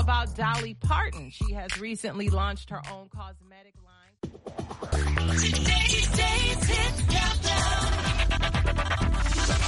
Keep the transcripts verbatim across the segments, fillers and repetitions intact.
about Dolly Parton. She has recently launched her own cosmetic line. Today's Hit Countdown.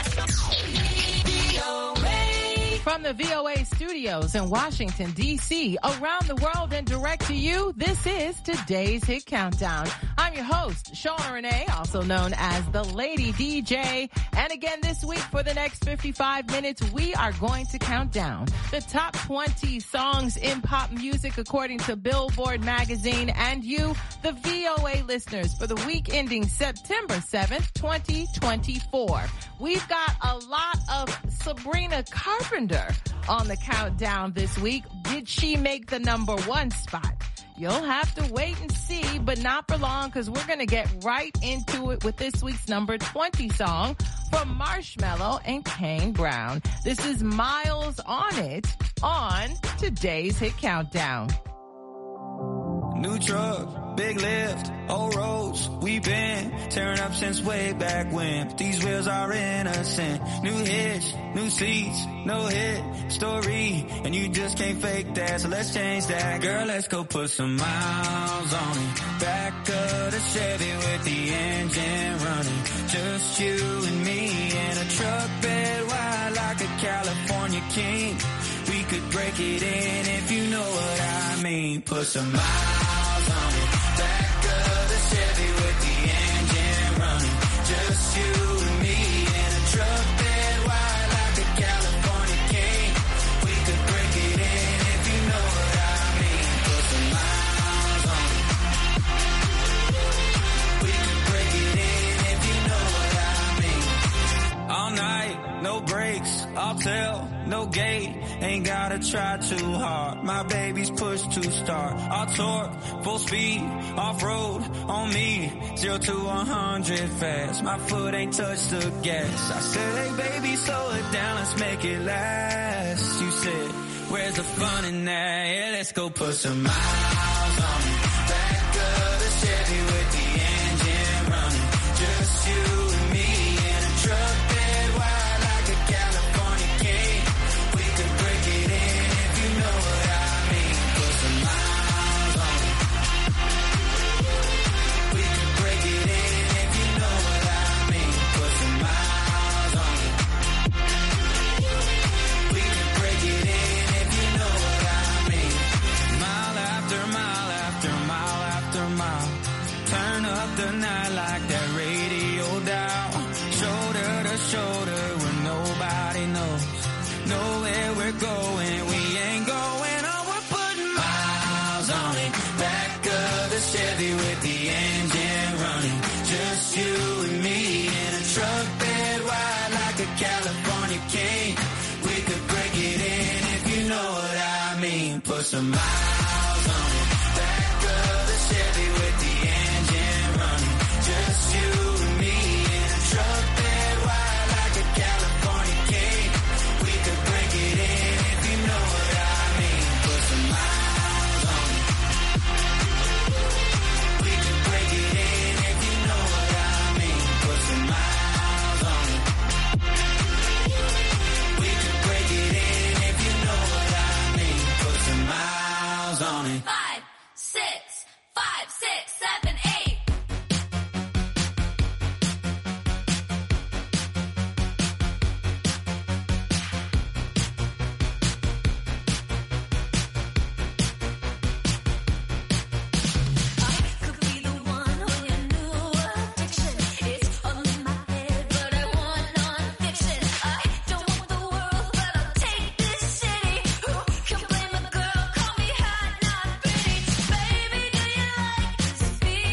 From the V O A studios in Washington, D C, around the world and direct to you, this is today's Hit Countdown. I'm your host, Shauna Renee, also known as the Lady D J. And again this week for the next fifty-five minutes, we are going to count down the top twenty songs in pop music according to Billboard magazine and you, the V O A listeners, for the week ending September seventh, twenty twenty-four. We've got a lot of Sabrina Carpenter on the countdown this week. Did she make the number one spot? You'll have to wait and see, but not for long, because we're going to get right into it with this week's number twenty song from Marshmello and Kane Brown. This is Miles on It on today's Hit Countdown. New truck, big lift, old roads, we been tearing up since way back when. These wheels are innocent. New hitch, new seats, no hit story, and you just can't fake that, so let's change that. Girl, let's go put some miles on it. Back of the Chevy with the engine running. Just you and me in a truck bed wide like a California king. We could break it in if you know what I mean. Put some miles on it. Back of the Chevy with the engine running. Just you and me in a truck bed wide like a California king. We could break it in if you know what I mean. Put some miles on it. We could break it in if you know what I mean. All night, no brakes, I'll tell, no gate. Ain't gotta try too hard. My baby's push to start. I'll torque, full speed, off-road on me. Zero to a hundred fast. My foot ain't touched the gas. I said, hey baby, slow it down, let's make it last. You said, where's the fun in that? Yeah, let's go put some miles on it. Back of the Chevy with the engine running. Just you and me in a truck bed wide like a California king. We could break it in if you know what I mean. Put some miles on it. We could break it in if you know what I mean. Put some miles on it. We could break it in if you know what I mean. Mile after mile after mile after mile. Turn up the night like that radio dial. Shoulder to shoulder when nobody knows. Know where we're going, we ain't going on, we're putting miles on it. Back of the Chevy with the engine running. Just you and me in a truck bed wide like a California king. We could break it in if you know what I mean. Put some miles on it. Back of the Chevy with the engine running. Just you and me in a truck bed wide like a California king. We could break it in if you know what I mean. Put some miles on it. We could break it in if you know what I mean. Put some miles on it. We could break it in if you know what I mean. Put some miles on it. Five, six, five, six, seven, eight. Baby, do you like this beat?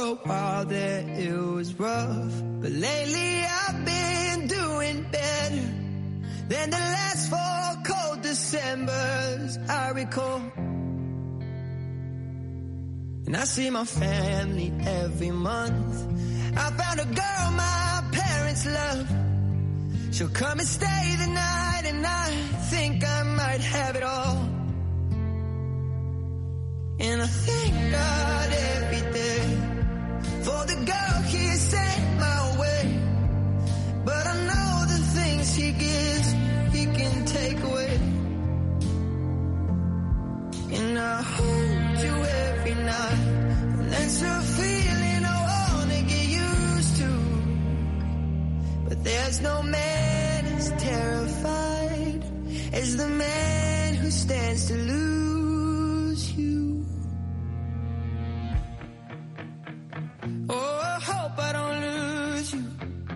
a while there it was rough, but lately I've been doing better than the last four cold Decembers I recall. And I see my family every month. I found a girl my parents love. She'll come and stay the night, and I think I might have it all. And I thank God every day for the girl he sent my way. But I know the things he gives, he can take away. And I hold you every night, and that's a feeling I wanna get used to. But there's no man as terrified as the man who stands to lose you. Oh, I hope I don't lose you.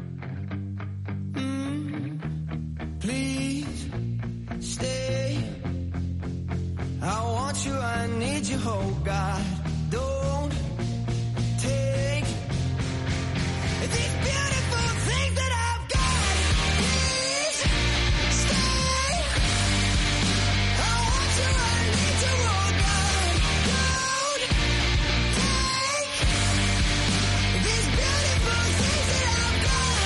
Mm, please stay. I want you, I need you, oh God. Don't take these beautiful things that I've got. Please stay. I want you, I need you, oh God. Don't take these beautiful things that I've got.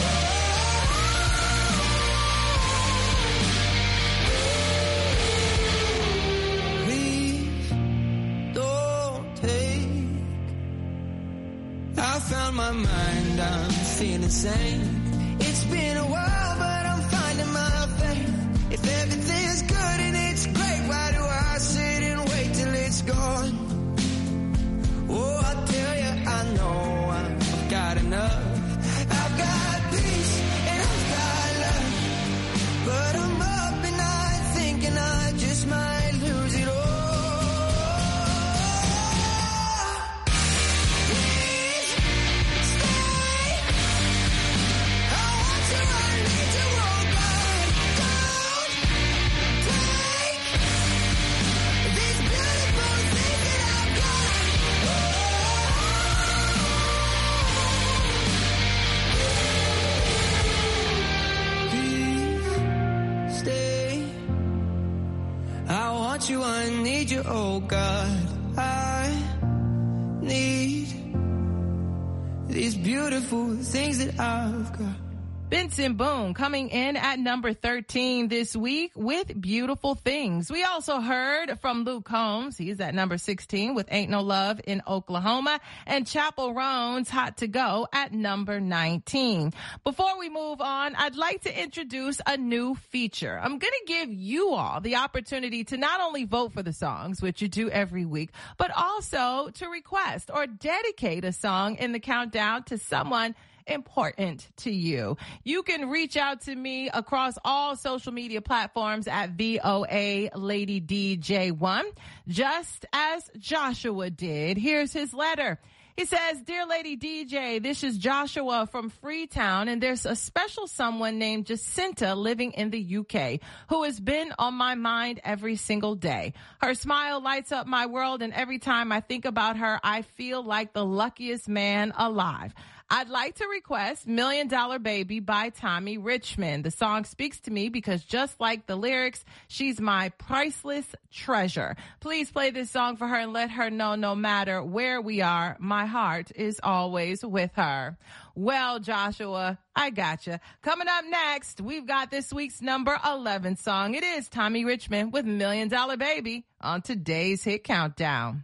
Please don't take. I found my mind, I'm feeling sane. It's been a while, but I'm finding my faith. If everything's good and it's great, why do I sit and wait till it's gone? Oh, I tell you, I know I've got enough. I've got peace and I've got love. But I'm up at night thinking I just might lose it all. Please stay. I want you, I need you, oh God. Don't take these beautiful things that I've got. Please stay. I want you, I need you, oh God. I need these beautiful things that I've got. Benson Boone coming in at number thirteen this week with Beautiful Things. We also heard from Luke Combs. He's at number sixteen with Ain't No Love in Oklahoma, and Chappell Roan's Hot to Go at number nineteen. Before we move on, I'd like to introduce a new feature. I'm going to give you all the opportunity to not only vote for the songs, which you do every week, but also to request or dedicate a song in the countdown to someone important to you. You can reach out to me across all social media platforms at V O A Lady D J one, just as Joshua did. Here's his letter. He says, Dear Lady D J, this is Joshua from Freetown, and there's a special someone named Jacinta living in the U K who has been on my mind every single day. Her smile lights up my world, and every time I think about her, I feel like the luckiest man alive. I'd like to request Million Dollar Baby by Tommy Richmond. The song speaks to me because just like the lyrics, she's my priceless treasure. Please play this song for her and let her know no matter where we are, my heart is always with her. Well, Joshua, I gotcha. Coming up next, we've got this week's number eleven song. It is Tommy Richmond with Million Dollar Baby on today's Hit Countdown.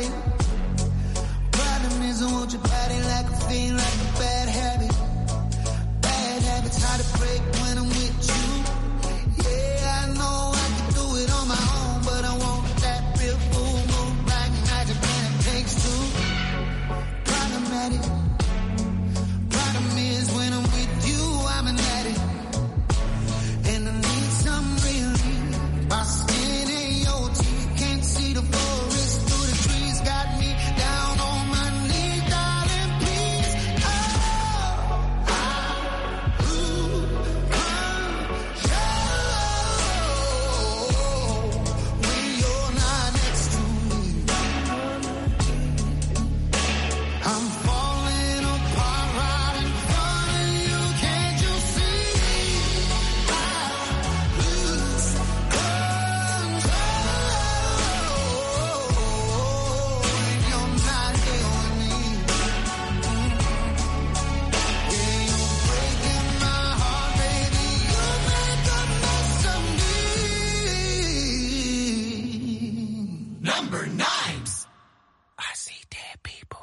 automatic. Problem is I want your body like a fiend, like a bad habit. Bad habits hard to break when I'm with you. Yeah, I know I can do it on my own, but I want that real full moon like magic when it takes two. Problematic. Problem is when I'm with you, I'm an addict. And I need some relief. My skin ain't your teeth, can't see the forest through the trees. Got me down on my knees, darling, please. Oh, I lose control when you're not next to me. I'm falling apart right in front of you, can't you see? I lose control when you're not here with me. Yeah, you're breaking my heart, baby. You make a mess of me. Number nine. I see dead people.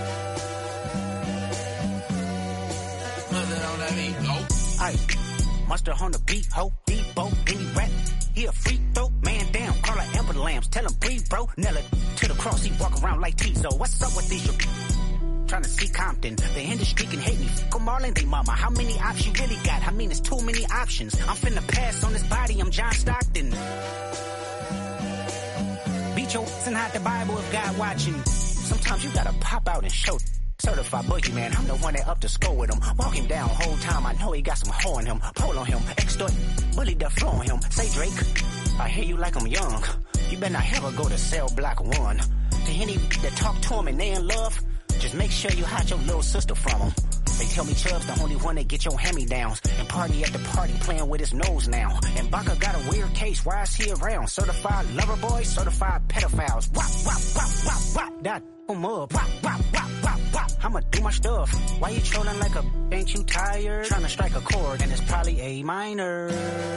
Nothing on that beat, go. Aye, Mustard on the beat, ho, Debo, any rap. He a free throw, man down, call her Amber Lambs, tell him breathe, bro. Nella to the cross, he walk around like Tizo. What's up with these? Trying to see Compton, the industry can hate me. Fuck 'em all and they mama. How many options you really got? I mean, it's too many options. I'm finna pass on this body, I'm John Stockton. Beat your ass and hide the Bible if God watching. Sometimes you gotta pop out and show. Certified boogeyman, I'm the one that up to score with him. Walk him down whole time, I know he got some hoe in him. Pole on him, extort, bully the flow on him. Say Drake, I hear you like I'm young. You better not ever go to cell block one. To any that talk to him and they in love, just make sure you hide your little sister from him. They tell me Chubb's the only one that get your hand-me-downs. And party at the party playing with his nose now. And Baca got a weird case, why is he around? Certified lover boys, certified pedophiles. Wop, wop, wop, wop, wop. That em up. Wop, wop, wop, wop, wop. I'ma do my stuff. Why you trolling like a ain't you tired? Trying to strike a chord and it's probably A minor.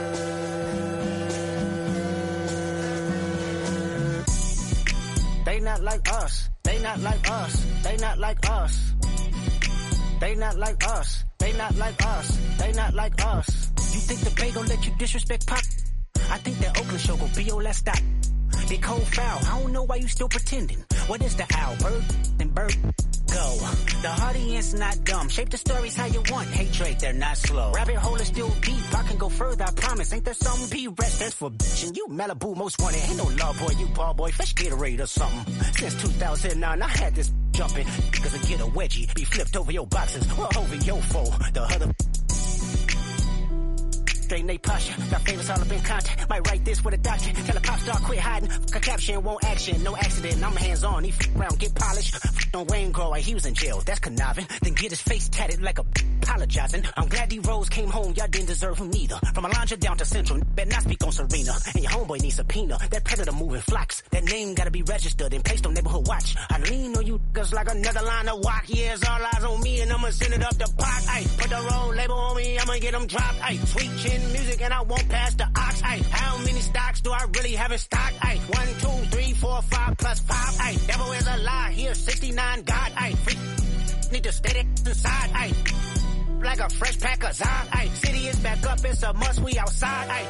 They not like us. They not like us. They not like us. They not like us. They not like us. They not like us. You think the Bay gon' let you disrespect Pop? I think that Oakland show gon' be your last stop. They cold foul. I don't know why you still pretending. What is the owl? Bird and bird go. The audience not dumb. Shape the stories how you want. Hey Drake, they're not slow. Rabbit hole is still deep. I can go further, I promise. Ain't there something be rest? That's for bitch. And you Malibu most wanted. Ain't no law boy, you ball boy. Fresh Gatorade or something. Since two thousand nine, I had this jumping. Cause I get a wedgie. Be flipped over your boxes. Or over your foe. The other straighten they posture. Got famous all up in contact. Might write this with a doctor. Tell a pop star quit hiding. Fuck a caption, won't action. No accident. I'm hands on. He f around, get polished. F on Wayne Grow. He was in jail. That's conniving. Then get his face tatted like a b apologizing. I'm glad D Rose came home. Y'all didn't deserve him neither. From Alondra down to Central. Better not speak on Serena. And your homeboy needs subpoena. That predator moving flocks. That name gotta be registered and placed on neighborhood watch. I lean on you cause like another line of walk. Yeah, it's all eyes on me and I'ma send it up the pot. Ay, put the roll label on me. I'ma get them dropped. Ay, sweet chin music and I won't pass the ox. Ay, how many stocks do I really have in stock? Ay, one, two, three, four, five plus five. Ay, devil is a lie. Here, sixty-nine God. Ay, freak need to stay inside. Ay, like a fresh pack of Zod. Ay, city is back up. It's a must. We outside. Ay.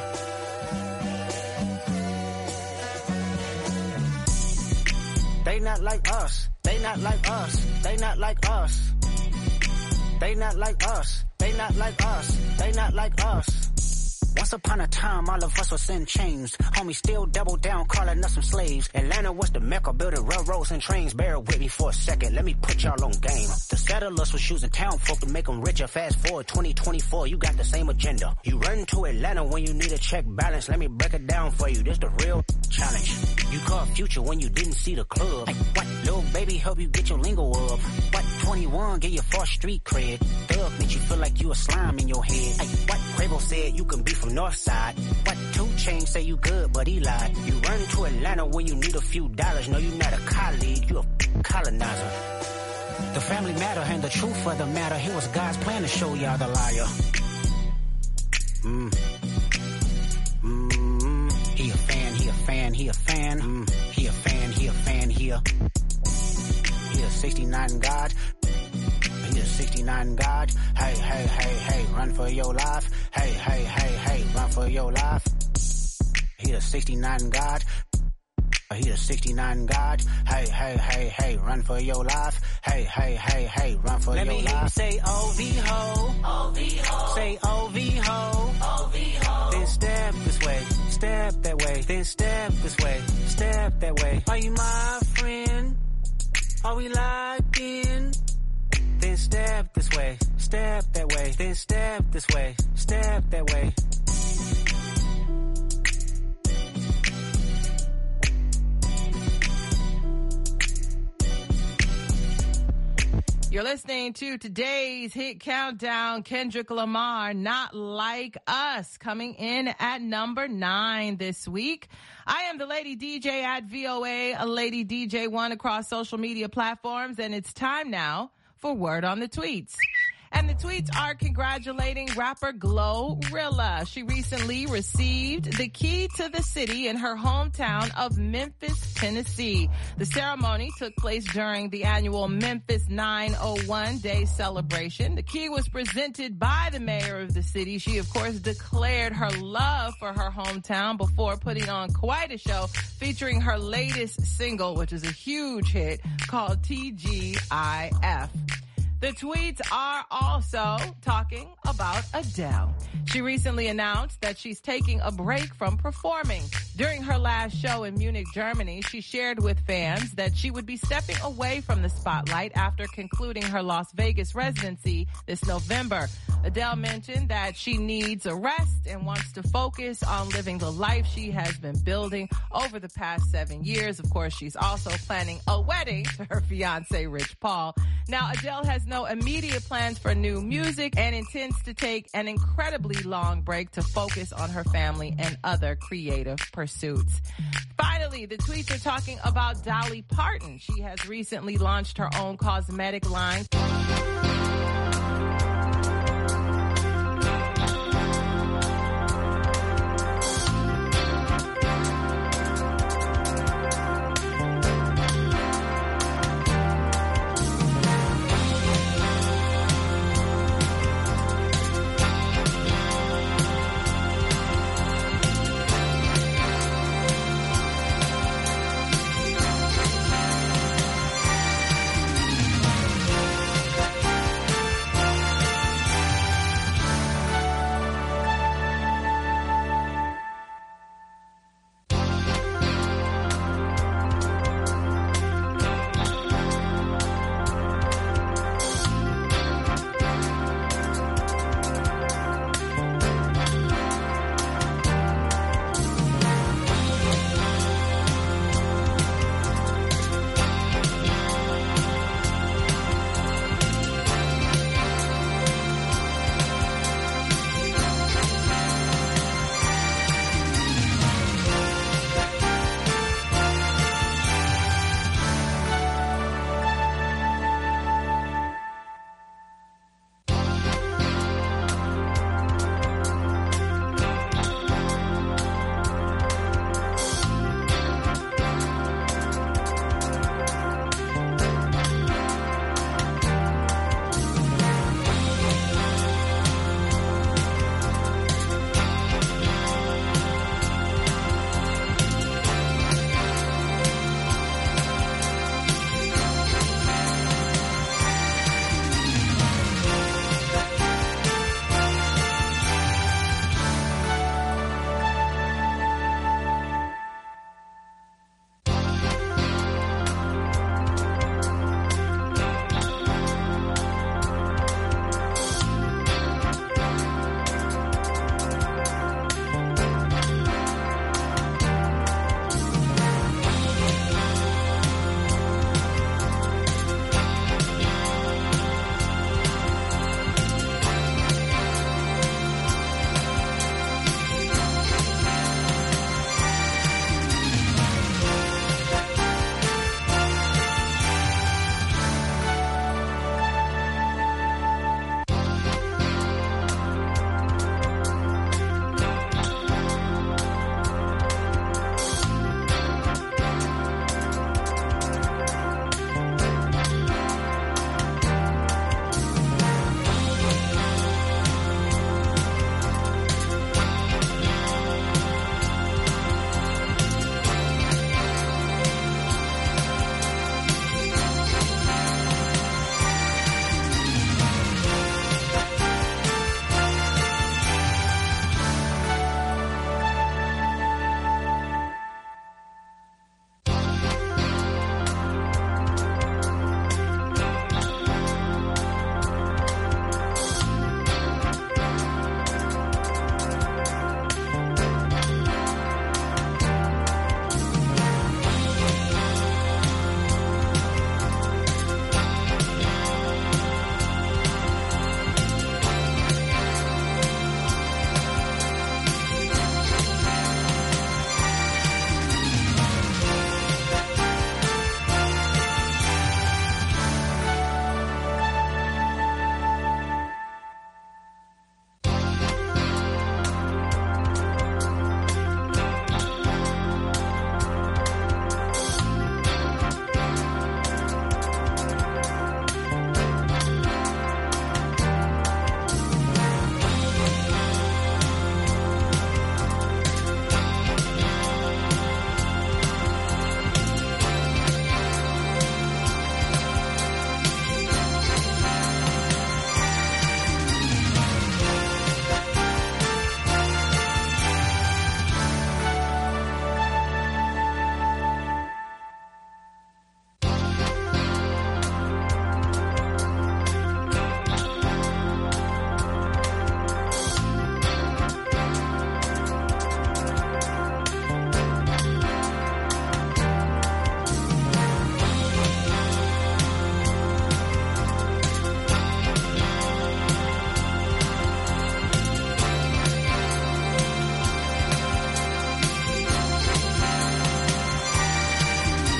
They not like us. They not like us. They not like us. They not like us. They not like us. They not like us. Once upon a time, all of us was in chains. Homie still double down, calling us some slaves. Atlanta was the mecca, building railroads and trains. Bear with me for a second, let me put y'all on game. The settlers was using town folk to make them richer. Fast forward twenty twenty-four, you got the same agenda. You run to Atlanta when you need a check balance. Let me break it down for you, this the real challenge. You caught Future when you didn't see the club. Hey, what, little baby help you get your lingo up? What, twenty-one get your false street cred? Thug makes you feel like you a slime in your head. Hey, what, Quavo said you can be from North Side. What, two Chainz say you good, but he lied. You run to Atlanta when you need a few dollars. No, you not a colleague, you a colonizer. The family matter and the truth of the matter. It was God's plan to show y'all the liar. Mm. Mm. He a fan, he a fan, he a fan. Mm. He a fan, he a fan, he a sixty-nine God. He a sixty-nine God. Hey, hey, hey, hey, run for your life. Hey, hey, hey, hey, run for your life. He a sixty-nine God. He a sixty-nine God. Hey, hey, hey, hey, run for your life. Hey, hey, hey, hey, run for Let your me life. hear you say O V ho. O V ho. Say O V ho. O V ho. Then step this way, step that way. Then step this way, step that way. Are you my friend? Are we locked in? Then step this way, step that way. Then step this way, step that way. You're listening to today's hit countdown. Kendrick Lamar, Not Like Us, coming in at number nine this week. I am the Lady D J at V O A, a Lady D J one across social media platforms, and it's time now for Word on the Tweets. And the tweets are congratulating rapper Glorilla. She recently received the key to the city in her hometown of Memphis, Tennessee. The ceremony took place during the annual Memphis nine oh one Day celebration. The key was presented by the mayor of the city. She, of course, declared her love for her hometown before putting on quite a show featuring her latest single, which is a huge hit, called T G I F. The tweets are also talking about Adele. She recently announced that she's taking a break from performing. During her last show in Munich, Germany, she shared with fans that she would be stepping away from the spotlight after concluding her Las Vegas residency this November. Adele mentioned that she needs a rest and wants to focus on living the life she has been building over the past seven years. Of course, she's also planning a wedding to her fiance, Rich Paul. Now, Adele has no immediate plans for new music and intends to take an incredibly long break to focus on her family and other creative pursuits. Finally, the tweets are talking about Dolly Parton. She has recently launched her own cosmetic line.